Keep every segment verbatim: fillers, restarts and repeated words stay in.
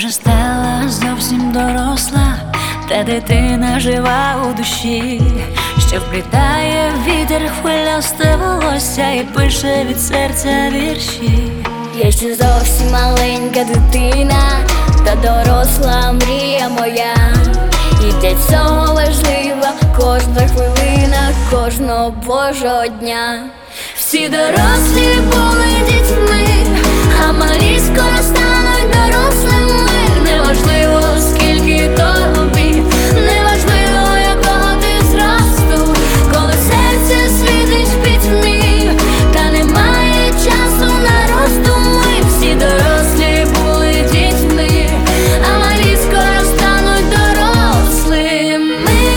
вже стала зовсім доросла, та дитина жива у душі, що вплітає вітер хвилясте волосся і пише від серця вірші. Я ще зовсім маленька дитина, та доросла мрія моя. І для цього важлива кожна хвилина, кожного божого дня. Всі дорослі були дітьми, а малі скоро стануть дорослими. Неважливо, скільки тобі, неважливо, якого ти зросту, коли серце світить в пітьмі, та немає часу на роздуми. Всі дорослі були дітьми, а малі скоро стануть дорослими.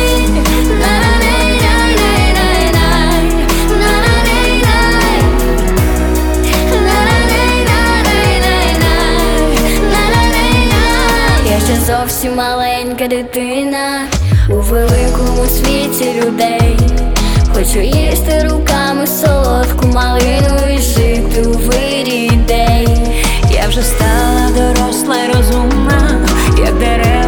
Я ще зовсім маленька дитина у великому світі людей. Хочу їсти руками солодку малину і жити у вирі ідей. Я вже стала доросла й розумна, як дерева